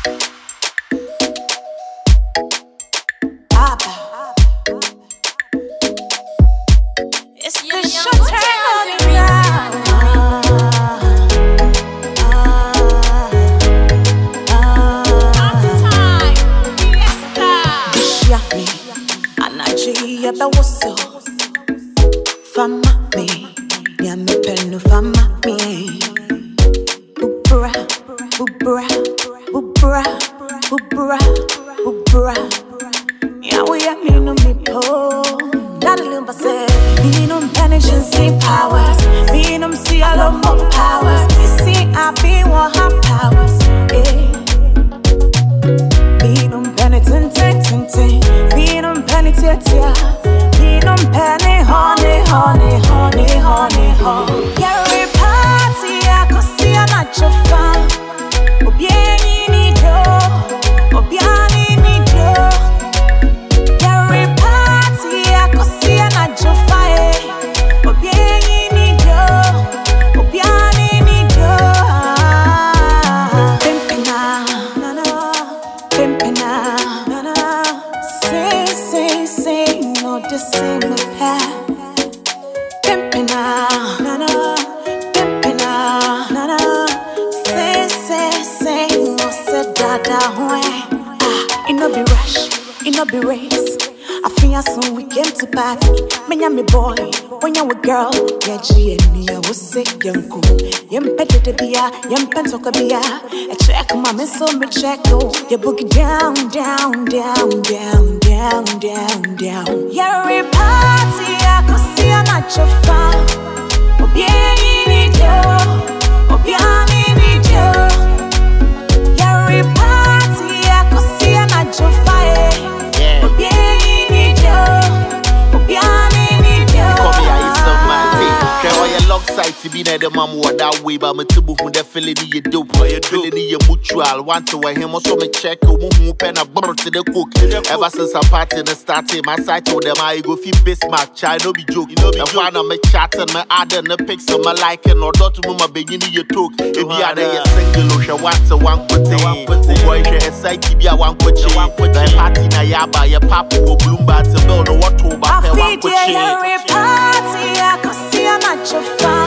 It's the short term Bawoso Fama me Nyame penu fama me Bubra Bubra Bubra Bubra Bubra Yawe ya minu mi po Nadalimba say Minum penitentiary powers Minum see a lot more powers You see I be one half powers Minum penitentiary Minum penitentiary Minum penny honey honey honey honey honey Every party I could see a natural fan Obieni ni do Obiani ni do Every party I could see a natural fan Obieni ni do Obiani ni do Pimpina na na Pimpina na na Say no this ain't me path Pimpina na na Pimpina na na Say no say dada hwe it no be rush it no be race I feel soon we came to party me and me boy when you a girl yeah G and me I was sick yanko yempete de bia yempentoka bia I check my me so me check oh you boogie down down down down down down down every party I could see a natural fan Obieni ni do Obiani ni do every party I could see a natural fan Obieni ni do Obiani ni do Come here, it's so man. Try all your log side to be near the mom what that way, but me tubu who the feeling you dope, feeling you mutual. Want to wear him also me check who pen a burr to the cook. Ever since I party the starting, my side told them I go feel Bismarck, child no be joke. You know be one of me chatting, me adding the pics of my liking or not to mama beginning you talk. If you are there single, she wants a one put boy she a psyche be a one put party na yaba your papa will bloom bat to build what to I feel every party I could see a natural fan